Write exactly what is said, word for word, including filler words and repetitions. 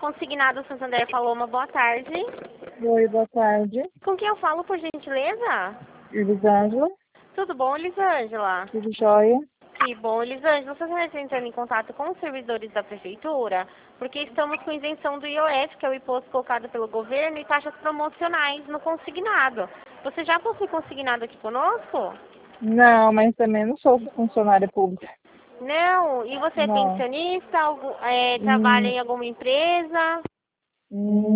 Consignado Santander Paloma, boa tarde. Oi, boa tarde. Com quem eu falo, por gentileza? Elisângela, Tudo bom, Elisângela? tudo jóia? Que bom, Elisângela. Você está entrando em contato com os servidores da prefeitura? Porque estamos com isenção do I O F, que é o imposto colocado pelo governo, e taxas promocionais no consignado. Você já possui consignado aqui conosco? Não, mas também não sou funcionária pública. Não. E você é Não. pensionista? Algum, é, trabalha Hum, em alguma empresa? hum,